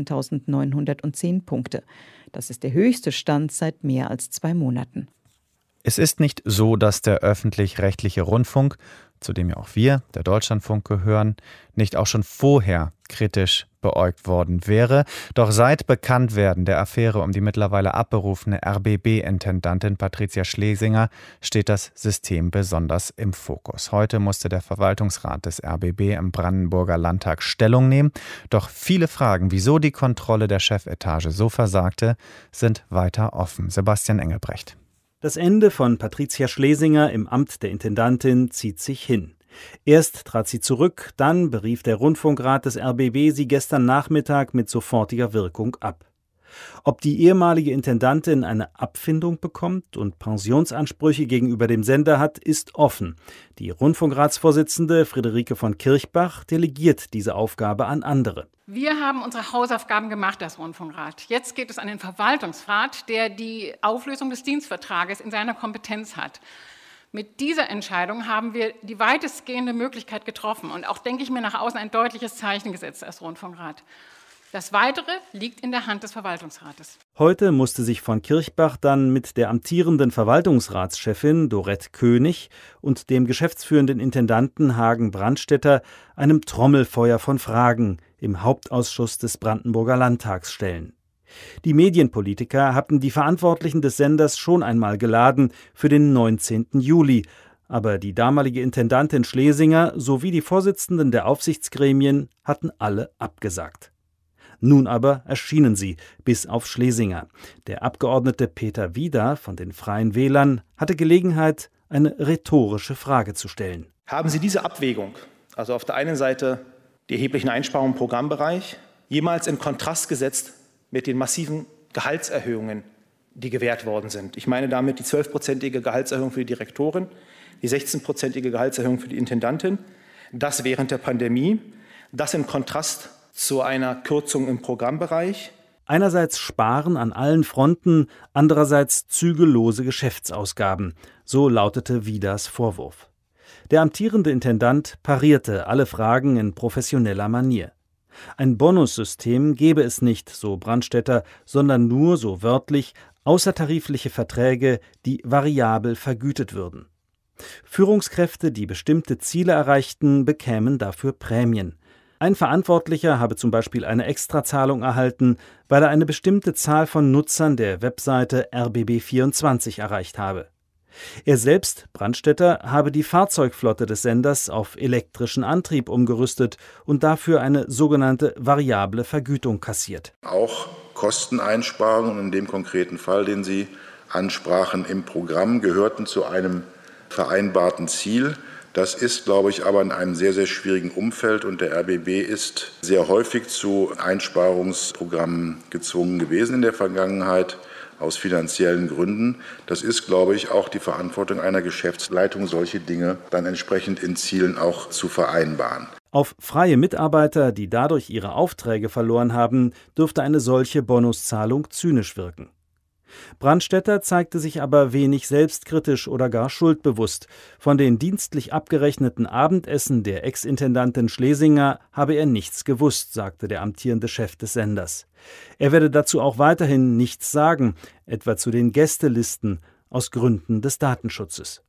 13.910 Punkte. Das ist der höchste Stand seit mehr als 2 Monaten. Es ist nicht so, dass der öffentlich-rechtliche Rundfunk, zu dem ja auch wir, der Deutschlandfunk, gehören, nicht auch schon vorher kritisch beäugt worden wäre. Doch seit Bekanntwerden der Affäre um die mittlerweile abberufene RBB-Intendantin Patricia Schlesinger steht das System besonders im Fokus. Heute musste der Verwaltungsrat des RBB im Brandenburger Landtag Stellung nehmen. Doch viele Fragen, wieso die Kontrolle der Chefetage so versagte, sind weiter offen. Sebastian Engelbrecht. Das Ende von Patricia Schlesinger im Amt der Intendantin zieht sich hin. Erst trat sie zurück, dann berief der Rundfunkrat des RBB sie gestern Nachmittag mit sofortiger Wirkung ab. Ob die ehemalige Intendantin eine Abfindung bekommt und Pensionsansprüche gegenüber dem Sender hat, ist offen. Die Rundfunkratsvorsitzende Friederike von Kirchbach delegiert diese Aufgabe an andere. Wir haben unsere Hausaufgaben gemacht als Rundfunkrat. Jetzt geht es an den Verwaltungsrat, der die Auflösung des Dienstvertrages in seiner Kompetenz hat. Mit dieser Entscheidung haben wir die weitestgehende Möglichkeit getroffen und auch, denke ich mir, nach außen ein deutliches Zeichen gesetzt als Rundfunkrat. Das Weitere liegt in der Hand des Verwaltungsrates. Heute musste sich von Kirchbach dann mit der amtierenden Verwaltungsratschefin Dorette König und dem geschäftsführenden Intendanten Hagen Brandstätter einem Trommelfeuer von Fragen im Hauptausschuss des Brandenburger Landtags stellen. Die Medienpolitiker hatten die Verantwortlichen des Senders schon einmal geladen für den 19. Juli. Aber die damalige Intendantin Schlesinger sowie die Vorsitzenden der Aufsichtsgremien hatten alle abgesagt. Nun aber erschienen sie, bis auf Schlesinger. Der Abgeordnete Peter Wieder von den Freien Wählern hatte Gelegenheit, eine rhetorische Frage zu stellen. Haben Sie diese Abwägung, also auf der einen Seite die erheblichen Einsparungen im Programmbereich, jemals in Kontrast gesetzt mit den massiven Gehaltserhöhungen, die gewährt worden sind? Ich meine damit die 12-prozentige Gehaltserhöhung für die Direktorin, die 16-prozentige Gehaltserhöhung für die Intendantin, das während der Pandemie, das im Kontrast zu einer Kürzung im Programmbereich. Einerseits Sparen an allen Fronten, andererseits zügellose Geschäftsausgaben. So lautete Widers Vorwurf. Der amtierende Intendant parierte alle Fragen in professioneller Manier. Ein Bonussystem gebe es nicht, so Brandstätter, sondern nur, so wörtlich, außertarifliche Verträge, die variabel vergütet würden. Führungskräfte, die bestimmte Ziele erreichten, bekämen dafür Prämien. Ein Verantwortlicher habe zum Beispiel eine Extrazahlung erhalten, weil er eine bestimmte Zahl von Nutzern der Webseite RBB24 erreicht habe. Er selbst, Brandstätter, habe die Fahrzeugflotte des Senders auf elektrischen Antrieb umgerüstet und dafür eine sogenannte variable Vergütung kassiert. Auch Kosteneinsparungen in dem konkreten Fall, den Sie ansprachen, im Programm gehörten zu einem vereinbarten Ziel. Das ist, glaube ich, aber in einem sehr, sehr schwierigen Umfeld und der RBB ist sehr häufig zu Einsparungsprogrammen gezwungen gewesen in der Vergangenheit aus finanziellen Gründen. Das ist, glaube ich, auch die Verantwortung einer Geschäftsleitung, solche Dinge dann entsprechend in Zielen auch zu vereinbaren. Auf freie Mitarbeiter, die dadurch ihre Aufträge verloren haben, dürfte eine solche Bonuszahlung zynisch wirken. Brandstätter zeigte sich aber wenig selbstkritisch oder gar schuldbewusst. Von den dienstlich abgerechneten Abendessen der Ex-Intendantin Schlesinger habe er nichts gewusst, sagte der amtierende Chef des Senders. Er werde dazu auch weiterhin nichts sagen, etwa zu den Gästelisten, aus Gründen des Datenschutzes.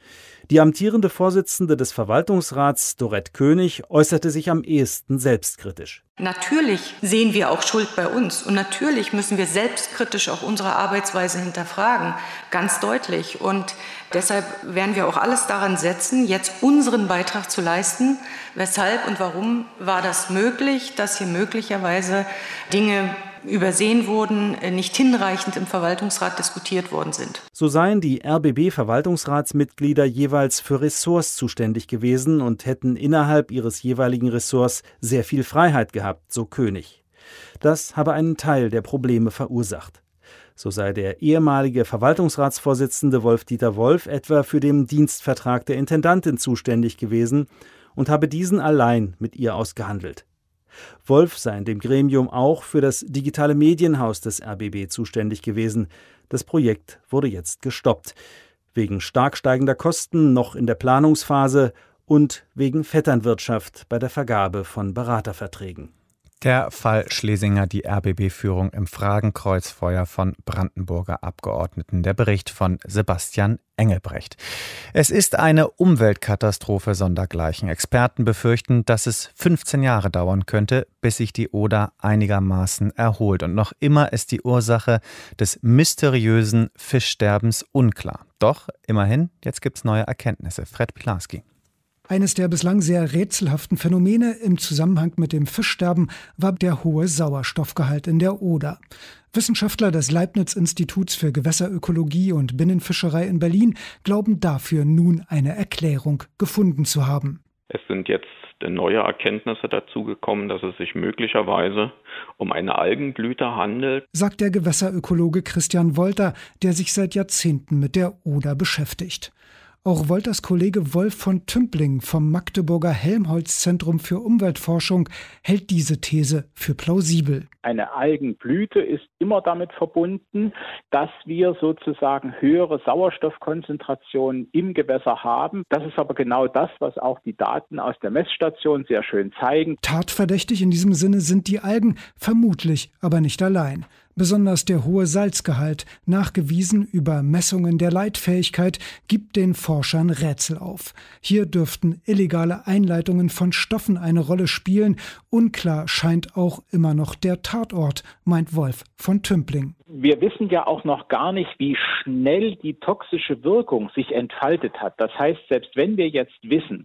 Die amtierende Vorsitzende des Verwaltungsrats, Dorette König, äußerte sich am ehesten selbstkritisch. Natürlich sehen wir auch Schuld bei uns und natürlich müssen wir selbstkritisch auch unsere Arbeitsweise hinterfragen, ganz deutlich. Und deshalb werden wir auch alles daran setzen, jetzt unseren Beitrag zu leisten. Weshalb und warum war das möglich, dass hier möglicherweise Dinge übersehen wurden, nicht hinreichend im Verwaltungsrat diskutiert worden sind. So seien die RBB-Verwaltungsratsmitglieder jeweils für Ressorts zuständig gewesen und hätten innerhalb ihres jeweiligen Ressorts sehr viel Freiheit gehabt, so König. Das habe einen Teil der Probleme verursacht. So sei der ehemalige Verwaltungsratsvorsitzende Wolf-Dieter Wolf etwa für den Dienstvertrag der Intendantin zuständig gewesen und habe diesen allein mit ihr ausgehandelt. Wolf sei in dem Gremium auch für das digitale Medienhaus des RBB zuständig gewesen. Das Projekt wurde jetzt gestoppt. Wegen stark steigender Kosten noch in der Planungsphase und wegen Vetternwirtschaft bei der Vergabe von Beraterverträgen. Der Fall Schlesinger, die RBB-Führung im Fragenkreuzfeuer von Brandenburger Abgeordneten. Der Bericht von Sebastian Engelbrecht. Es ist eine Umweltkatastrophe sondergleichen. Experten befürchten, dass es 15 Jahre dauern könnte, bis sich die Oder einigermaßen erholt. Und noch immer ist die Ursache des mysteriösen Fischsterbens unklar. Doch immerhin, jetzt gibt es neue Erkenntnisse. Fred Pilarski. Eines der bislang sehr rätselhaften Phänomene im Zusammenhang mit dem Fischsterben war der hohe Sauerstoffgehalt in der Oder. Wissenschaftler des Leibniz-Instituts für Gewässerökologie und Binnenfischerei in Berlin glauben dafür nun eine Erklärung gefunden zu haben. Es sind jetzt neue Erkenntnisse dazugekommen, dass es sich möglicherweise um eine Algenblüte handelt, sagt der Gewässerökologe Christian Wolter, der sich seit Jahrzehnten mit der Oder beschäftigt. Auch Wolters Kollege Wolf von Tümpling vom Magdeburger Helmholtz-Zentrum für Umweltforschung hält diese These für plausibel. Eine Algenblüte ist immer damit verbunden, dass wir sozusagen höhere Sauerstoffkonzentrationen im Gewässer haben. Das ist aber genau das, was auch die Daten aus der Messstation sehr schön zeigen. Tatverdächtig in diesem Sinne sind die Algen, vermutlich aber nicht allein. Besonders der hohe Salzgehalt, nachgewiesen über Messungen der Leitfähigkeit, gibt den Forschern Rätsel auf. Hier dürften illegale Einleitungen von Stoffen eine Rolle spielen. Unklar scheint auch immer noch der Tatort, meint Wolf von Tümpling. Wir wissen ja auch noch gar nicht, wie schnell die toxische Wirkung sich entfaltet hat. Das heißt, selbst wenn wir jetzt wissen,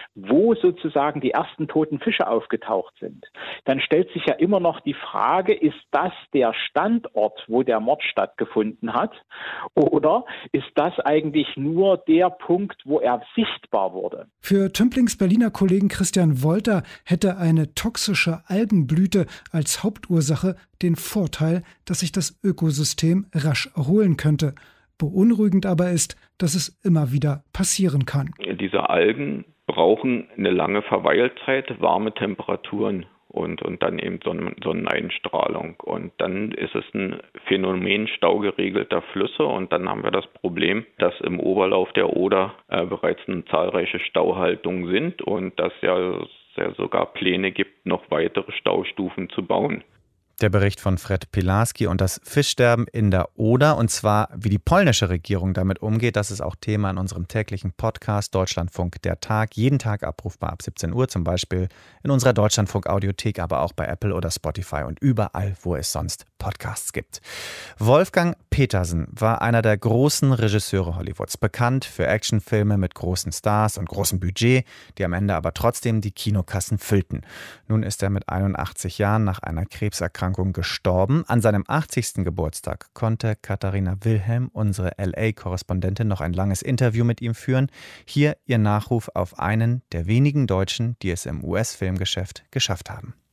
wo sozusagen die ersten toten Fische aufgetaucht sind, dann stellt sich ja immer noch die Frage, ist das der Standort, wo der Mord stattgefunden hat? Oder ist das eigentlich nur der Punkt, wo er sichtbar wurde? Für Tümplings Berliner Kollegen Christian Wolter hätte eine toxische Algenblüte als Hauptursache den Vorteil, dass sich das Ökosystem rasch erholen könnte. Beunruhigend aber ist, dass es immer wieder passieren kann. Diese Algen brauchen eine lange Verweilzeit, warme Temperaturen und dann eben Sonneneinstrahlung. Und dann ist es ein Phänomen staugeregelter Flüsse und dann haben wir das Problem, dass im Oberlauf der Oder bereits zahlreiche Stauhaltungen sind und dass ja sogar Pläne gibt, noch weitere Staustufen zu bauen. Der Bericht von Fred Pilarski und das Fischsterben in der Oder, und zwar wie die polnische Regierung damit umgeht, das ist auch Thema in unserem täglichen Podcast Deutschlandfunk der Tag, jeden Tag abrufbar ab 17 Uhr, zum Beispiel in unserer Deutschlandfunk-Audiothek, aber auch bei Apple oder Spotify und überall, wo es sonst Podcasts gibt. Wolfgang Petersen war einer der großen Regisseure Hollywoods, bekannt für Actionfilme mit großen Stars und großem Budget, die am Ende aber trotzdem die Kinokassen füllten. Nun ist er mit 81 Jahren nach einer Krebserkrankung gestorben. An seinem 80. Geburtstag konnte Katharina Wilhelm, unsere LA-Korrespondentin, noch ein langes Interview mit ihm führen. Hier ihr Nachruf auf einen der wenigen Deutschen, die es im US-Filmgeschäft geschafft haben.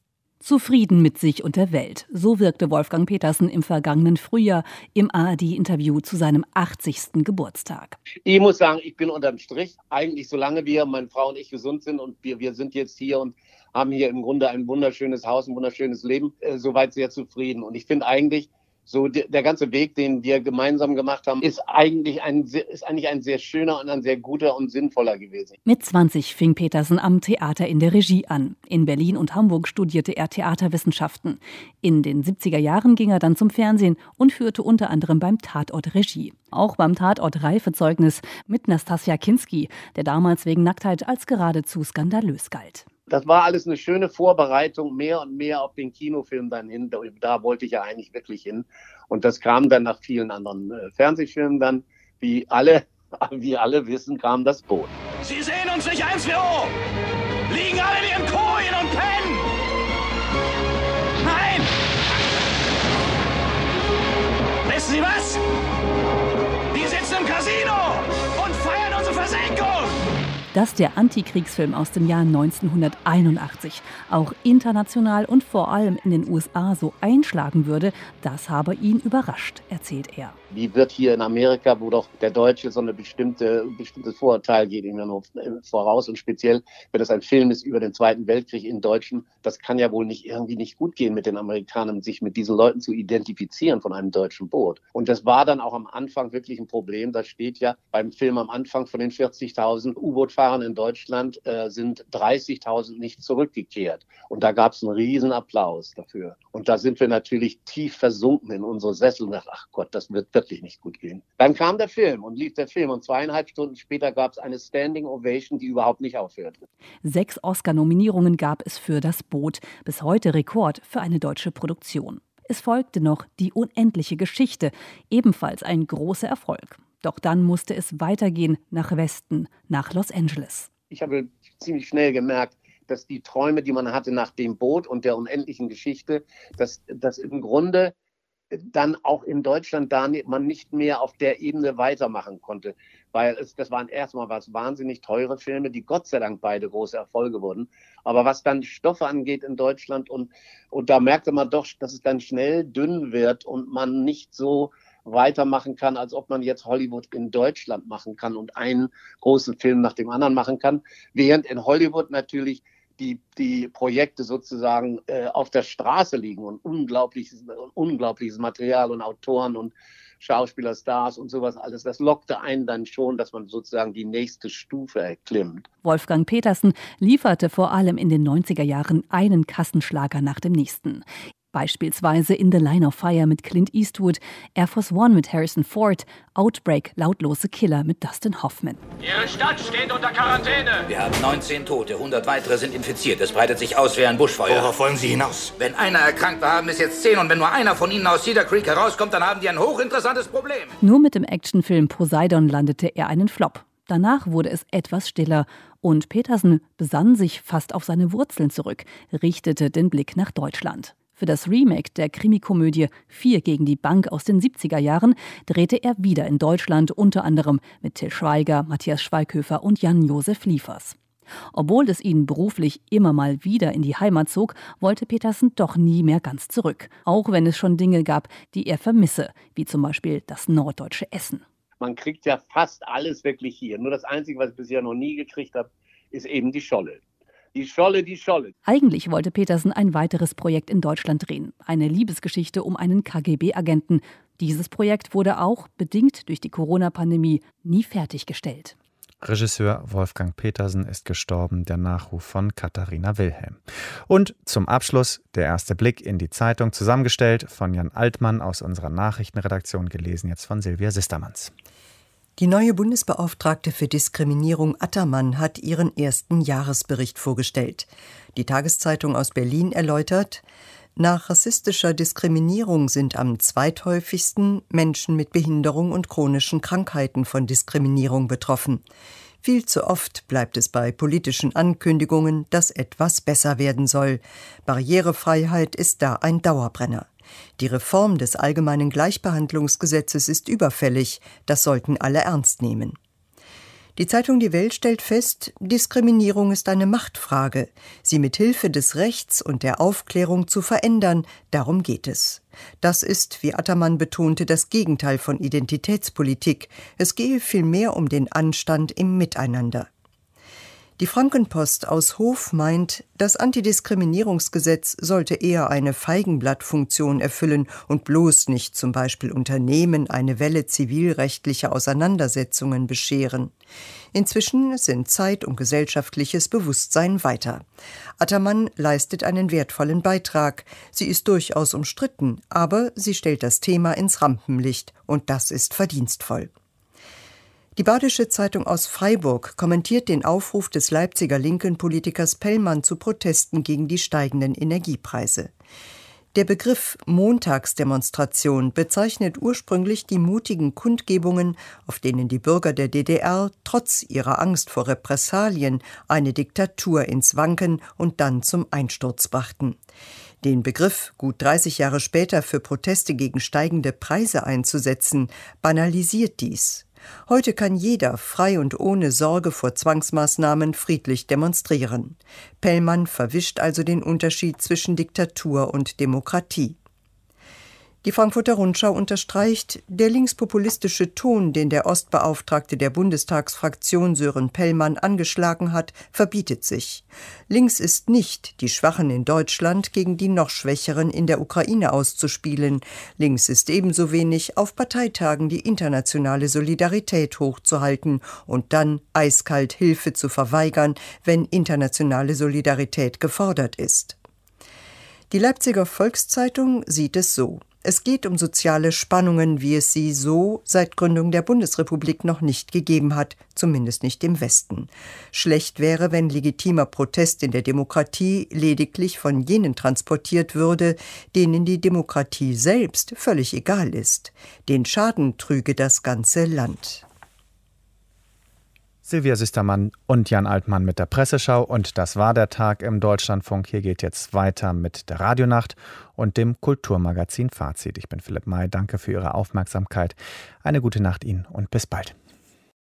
Zufrieden mit sich und der Welt. So wirkte Wolfgang Petersen im vergangenen Frühjahr im ARD-Interview zu seinem 80. Geburtstag. Ich muss sagen, ich bin unterm Strich eigentlich, solange meine Frau und ich gesund sind und wir sind jetzt hier und haben hier im Grunde ein wunderschönes Haus, ein wunderschönes Leben, soweit sehr zufrieden. Und ich finde eigentlich, so der ganze Weg, den wir gemeinsam gemacht haben, ist eigentlich ein sehr schöner und ein sehr guter und sinnvoller gewesen. Mit 20 fing Petersen am Theater in der Regie an. In Berlin und Hamburg studierte er Theaterwissenschaften. In den 70er Jahren ging er dann zum Fernsehen und führte unter anderem beim Tatort Regie. Auch beim Tatort Reifezeugnis mit Nastassja Kinski, der damals wegen Nacktheit als geradezu skandalös galt. Das war alles eine schöne Vorbereitung, mehr und mehr auf den Kinofilm dann hin. Da wollte ich ja eigentlich wirklich hin. Und das kam dann nach vielen anderen Fernsehfilmen dann. Wie alle wissen, kam das Boot. Sie sehen uns nicht 1-4-0! Liegen alle in ihren Kojen und pennen! Nein! Wissen Sie was? Die sitzen im Casino und feiern unsere Versenkung! Dass der Antikriegsfilm aus dem Jahr 1981 auch international und vor allem in den USA so einschlagen würde, das habe ihn überrascht, erzählt er. Wie wird hier in Amerika, wo doch der Deutsche so ein bestimmtes Vorurteil geht ihm ja noch voraus, und speziell, wenn das ein Film ist über den Zweiten Weltkrieg in Deutschen, das kann ja wohl irgendwie nicht gut gehen mit den Amerikanern, sich mit diesen Leuten zu identifizieren von einem deutschen Boot. Und das war dann auch am Anfang wirklich ein Problem. Da steht ja beim Film am Anfang, von den 40.000 U-Boot-Fahrern in Deutschland sind 30.000 nicht zurückgekehrt. Und da gab es einen riesen Applaus dafür. Und da sind wir natürlich tief versunken in unsere Sessel und dachten, ach Gott, das wird wirklich nicht gut gehen. Dann kam der Film und lief der Film und 2,5 Stunden später gab es eine Standing Ovation, die überhaupt nicht aufhörte. 6 Oscar-Nominierungen gab es für Das Boot, bis heute Rekord für eine deutsche Produktion. Es folgte noch Die unendliche Geschichte, ebenfalls ein großer Erfolg. Doch dann musste es weitergehen nach Westen, nach Los Angeles. Ich habe ziemlich schnell gemerkt, dass die Träume, die man hatte nach dem Boot und der unendlichen Geschichte, dass im Grunde dann auch in Deutschland man nicht mehr auf der Ebene weitermachen konnte. Weil das waren erstmal wahnsinnig teure Filme, die Gott sei Dank beide große Erfolge wurden. Aber was dann Stoffe angeht in Deutschland und da merkte man doch, dass es dann schnell dünn wird und man nicht so weitermachen kann, als ob man jetzt Hollywood in Deutschland machen kann und einen großen Film nach dem anderen machen kann. Während in Hollywood natürlich die Projekte sozusagen auf der Straße liegen und unglaubliches Material und Autoren und Schauspieler, Stars und sowas alles. Das lockte einen dann schon, dass man sozusagen die nächste Stufe erklimmt. Wolfgang Petersen lieferte vor allem in den 90er Jahren einen Kassenschlager nach dem nächsten. Beispielsweise In the Line of Fire mit Clint Eastwood, Air Force One mit Harrison Ford, Outbreak, Lautlose Killer mit Dustin Hoffman. Ihre Stadt steht unter Quarantäne. Wir haben 19 Tote, 100 weitere sind infiziert. Es breitet sich aus wie ein Buschfeuer. Worauf wollen Sie hinaus? Wenn einer erkrankt war, haben es jetzt 10. Und wenn nur einer von Ihnen aus Cedar Creek herauskommt, dann haben die ein hochinteressantes Problem. Nur mit dem Actionfilm Poseidon landete er einen Flop. Danach wurde es etwas stiller und Petersen besann sich fast auf seine Wurzeln zurück, richtete den Blick nach Deutschland. Für das Remake der Krimikomödie 4 gegen die Bank aus den 70er Jahren drehte er wieder in Deutschland, unter anderem mit Til Schweiger, Matthias Schweighöfer und Jan-Josef Liefers. Obwohl es ihn beruflich immer mal wieder in die Heimat zog, wollte Petersen doch nie mehr ganz zurück. Auch wenn es schon Dinge gab, die er vermisse, wie zum Beispiel das norddeutsche Essen. Man kriegt ja fast alles wirklich hier. Nur das Einzige, was ich bisher noch nie gekriegt habe, ist eben die Scholle. Die Scholle. Eigentlich wollte Petersen ein weiteres Projekt in Deutschland drehen. Eine Liebesgeschichte um einen KGB-Agenten. Dieses Projekt wurde auch, bedingt durch die Corona-Pandemie, nie fertiggestellt. Regisseur Wolfgang Petersen ist gestorben, der Nachruf von Katharina Wilhelm. Und zum Abschluss der erste Blick in die Zeitung, zusammengestellt von Jan Altmann aus unserer Nachrichtenredaktion, gelesen jetzt von Silvia Sistermanns. Die neue Bundesbeauftragte für Diskriminierung Attermann hat ihren ersten Jahresbericht vorgestellt. Die Tageszeitung aus Berlin erläutert: Nach rassistischer Diskriminierung sind am zweithäufigsten Menschen mit Behinderung und chronischen Krankheiten von Diskriminierung betroffen. Viel zu oft bleibt es bei politischen Ankündigungen, dass etwas besser werden soll. Barrierefreiheit ist da ein Dauerbrenner. Die Reform des Allgemeinen Gleichbehandlungsgesetzes ist überfällig, das sollten alle ernst nehmen. Die Zeitung Die Welt stellt fest, Diskriminierung ist eine Machtfrage. Sie mit Hilfe des Rechts und der Aufklärung zu verändern, darum geht es. Das ist, wie Attermann betonte, das Gegenteil von Identitätspolitik. Es gehe vielmehr um den Anstand im Miteinander. Die Frankenpost aus Hof meint, das Antidiskriminierungsgesetz sollte eher eine Feigenblattfunktion erfüllen und bloß nicht zum Beispiel Unternehmen eine Welle zivilrechtlicher Auseinandersetzungen bescheren. Inzwischen sind Zeit und gesellschaftliches Bewusstsein weiter. Attermann leistet einen wertvollen Beitrag. Sie ist durchaus umstritten, aber sie stellt das Thema ins Rampenlicht und das ist verdienstvoll. Die Badische Zeitung aus Freiburg kommentiert den Aufruf des Leipziger linken Politikers Pellmann zu Protesten gegen die steigenden Energiepreise. Der Begriff Montagsdemonstration bezeichnet ursprünglich die mutigen Kundgebungen, auf denen die Bürger der DDR trotz ihrer Angst vor Repressalien eine Diktatur ins Wanken und dann zum Einsturz brachten. Den Begriff gut 30 Jahre später für Proteste gegen steigende Preise einzusetzen, banalisiert dies. Heute kann jeder frei und ohne Sorge vor Zwangsmaßnahmen friedlich demonstrieren. Pellmann verwischt also den Unterschied zwischen Diktatur und Demokratie. Die Frankfurter Rundschau unterstreicht, der linkspopulistische Ton, den der Ostbeauftragte der Bundestagsfraktion Sören Pellmann angeschlagen hat, verbietet sich. Links ist nicht, die Schwachen in Deutschland gegen die noch Schwächeren in der Ukraine auszuspielen. Links ist ebenso wenig, auf Parteitagen die internationale Solidarität hochzuhalten und dann eiskalt Hilfe zu verweigern, wenn internationale Solidarität gefordert ist. Die Leipziger Volkszeitung sieht es so. Es geht um soziale Spannungen, wie es sie so seit Gründung der Bundesrepublik noch nicht gegeben hat, zumindest nicht im Westen. Schlecht wäre, wenn legitimer Protest in der Demokratie lediglich von jenen transportiert würde, denen die Demokratie selbst völlig egal ist. Den Schaden trüge das ganze Land. Silvia Süstermann und Jan Altmann mit der Presseschau. Und das war der Tag im Deutschlandfunk. Hier geht jetzt weiter mit der Radionacht und dem Kulturmagazin Fazit. Ich bin Philipp May. Danke für Ihre Aufmerksamkeit. Eine gute Nacht Ihnen und bis bald.